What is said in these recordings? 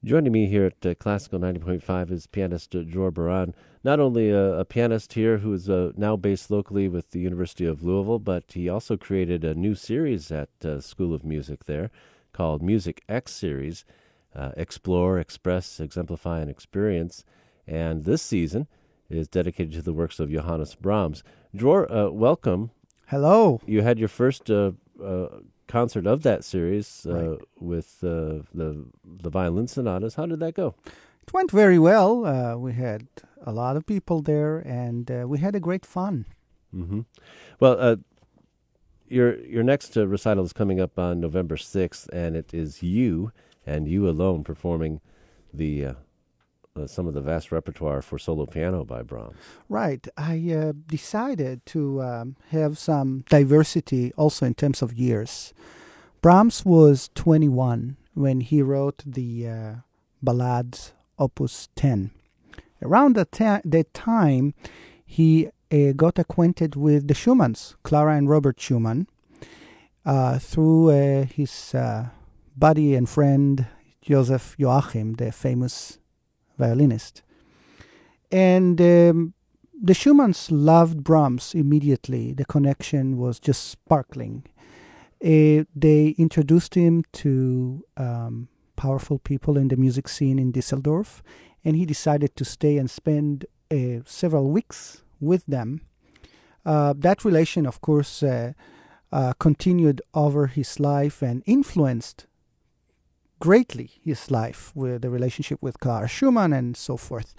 Joining me here at Classical 90.5 is pianist Dror Baran. Not only a pianist here who is now based locally with the University of Louisville, but he also created a new series at School of Music there called Music X Series, Explore, Express, Exemplify, and Experience. And this season is dedicated to the works of Johannes Brahms. Dror, welcome. Hello. You had your first concert of that series Right. with the violin sonatas. How did that go? It went very well. We had a lot of people there, and we had a great fun. Mm-hmm. Well, your next recital is coming up on November 6th, and it is you and you alone performing the some of the vast repertoire for solo piano by Brahms. Right. I decided to have some diversity also in terms of years. Brahms was 21 when he wrote the Ballades Opus 10. Around that time, he got acquainted with the Schumanns, Clara and Robert Schumann, through his buddy and friend Joseph Joachim, the famous violinist. And the Schumanns loved Brahms immediately. The connection was just sparkling. They introduced him to powerful people in the music scene in Düsseldorf, and he decided to stay and spend several weeks with them. That relation, of course, continued over his life and influenced greatly his life with the relationship with Clara Schumann and so forth.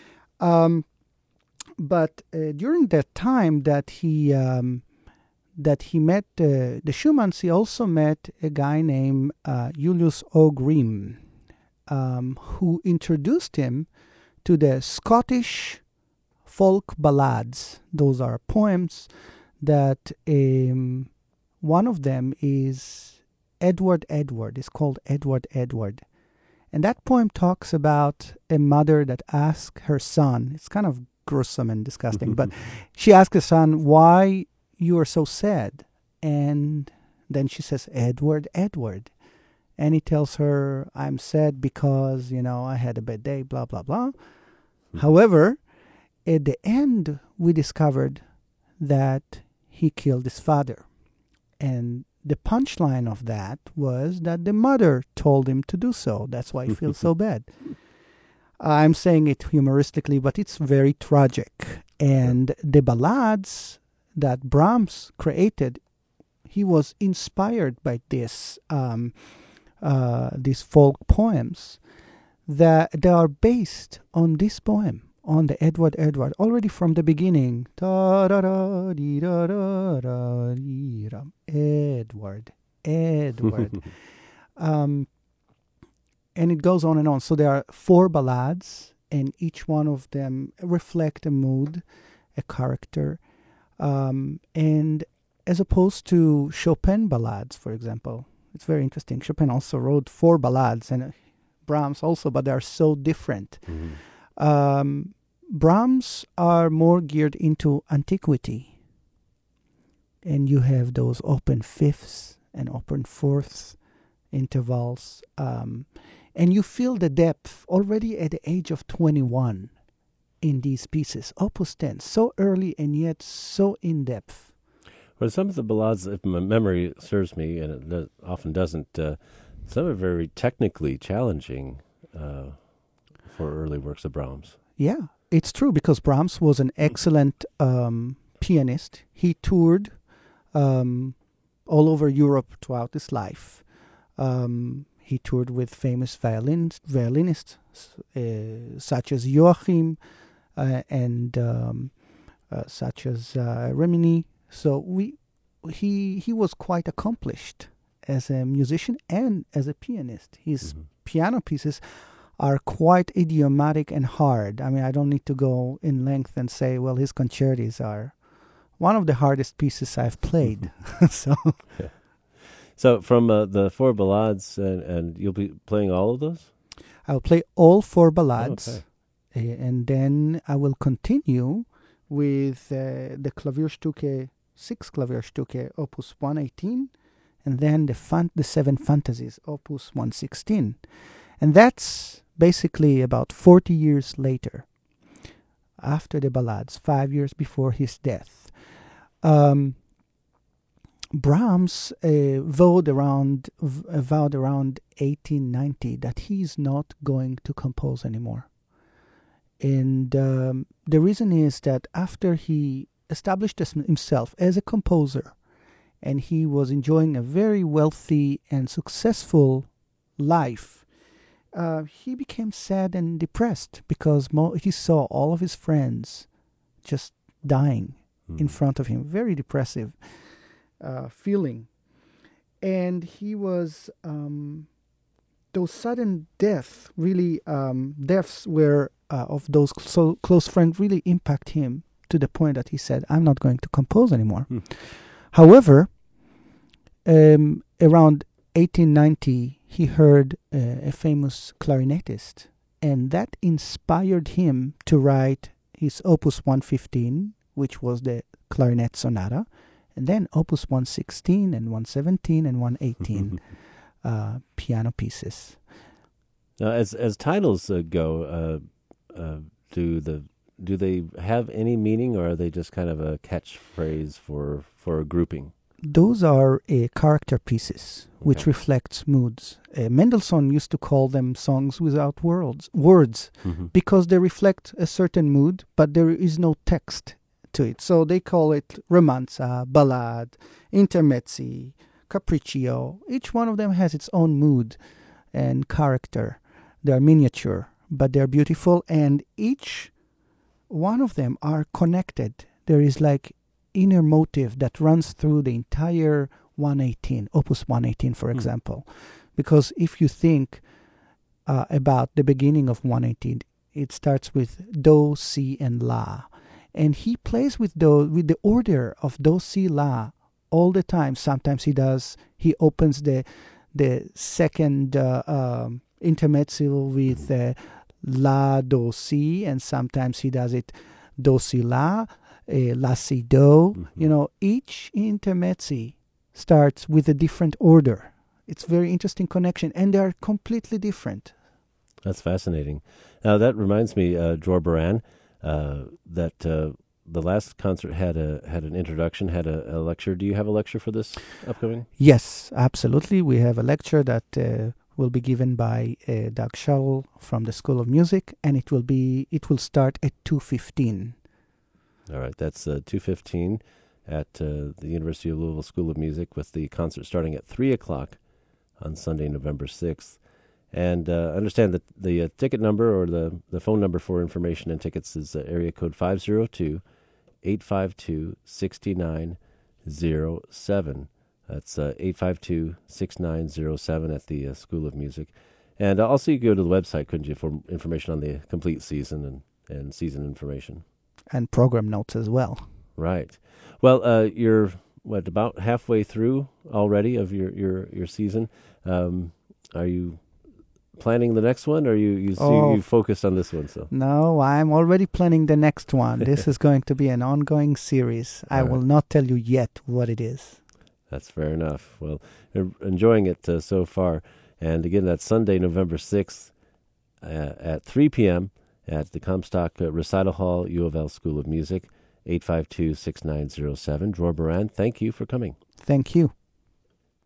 But during that time that he met the Schumanns, he also met a guy named Julius O. Grimm, who introduced him to the Scottish folk ballads. Those are poems that one of them is Edward. It's called Edward. And that poem talks about a mother that asks her son, it's kind of gruesome and disgusting, but she asks her son, why you are so sad? And then she says, Edward. And he tells her, I'm sad because, I had a bad day, blah, blah, blah. However, at the end, we discovered that he killed his father. And the punchline of that was that the mother told him to do so. That's why he feels so bad. I'm saying it humoristically, but it's very tragic. And the ballades that Brahms created, he was inspired by these folk poems that they are based on this poem, on the Edward, already from the beginning. Edward. And it goes on and on. So there are 4 ballades, and each one of them reflect a mood, a character. And as opposed to Chopin ballades, for example, it's very interesting. Chopin also wrote 4 ballades, and Brahms also, but they are so different. Mm-hmm. Brahms are more geared into antiquity. And you have those open fifths and open fourths intervals. And you feel the depth already at the age of 21 in these pieces. Opus 10, so early and yet so in-depth. Well, some of the ballades, if my memory serves me, and it often doesn't, some are very technically challenging for early works of Brahms. Yeah, it's true, because Brahms was an excellent pianist. He toured all over Europe throughout his life. He toured with famous violinists such as Joachim and such as Rimini. So he was quite accomplished as a musician and as a pianist. His piano pieces are quite idiomatic and hard. I mean, I don't need to go in length and say, well, his concertis are one of the hardest pieces I've played. So from the 4 ballades, and you'll be playing all of those? I'll play all 4 ballades, okay. And then I will continue with the Klavierstücke, 6 Klavierstücke, Opus 118, and then the 7 Fantasies, Opus 116. And that's basically about 40 years later, after the ballades, 5 years before his death. Brahms vowed around 1890 that he's not going to compose anymore. And the reason is that after he established himself as a composer, and he was enjoying a very wealthy and successful life, he became sad and depressed because he saw all of his friends just dying in front of him. Very depressive feeling. And he was, those sudden deaths were of those so close friends really impact him to the point that he said, I'm not going to compose anymore. However, around 1890, he heard a famous clarinetist, and that inspired him to write his Opus 115, which was the clarinet sonata, and then Opus 116 and 117 and 118 piano pieces. Now, as titles go, do they have any meaning, or are they just kind of a catchphrase for a grouping? Those are character pieces, which reflects moods. Mendelssohn used to call them songs without words, because they reflect a certain mood, but there is no text to it. So they call it romanza, ballad, intermezzi, capriccio. Each one of them has its own mood and character. They are miniature, but they're beautiful, and each one of them are connected. There is like inner motive that runs through the entire 118, Opus 118, for example. Because if you think about the beginning of 118, it starts with Do, Si, and La. And he plays with the order of Do, Si, La all the time. Sometimes he opens the second intermezzo with La, Do, Si, and sometimes he does it Do, Si, La, La, Si, Do. You know, each intermezzi starts with a different order. It's very interesting connection, and they are completely different. That's fascinating. Now, that reminds me, Dror Baran, that the last concert had an introduction, had a lecture. Do you have a lecture for this upcoming? Yes, absolutely. We have a lecture that will be given by Doug Schall from the School of Music, and it will start at 2:15. All right, that's 2:15 at the University of Louisville School of Music, with the concert starting at 3 o'clock on Sunday, November 6th. And understand that the ticket number, or the phone number for information and tickets, is area code 502-852-6907. That's 852-6907 at the School of Music. And also you could go to the website, couldn't you, for information on the complete season and season information. And program notes as well. Right. Well, you're about halfway through already of your season. Are you planning the next one, or you focused on this one? So no, I'm already planning the next one. This is going to be an ongoing series. I will not tell you yet what it is. That's fair enough. Well, you're enjoying it so far. And again, that's Sunday, November 6th at 3 p.m. at the Comstock Recital Hall, U of L School of Music, 852-6907. Dror Baran, thank you for coming. Thank you.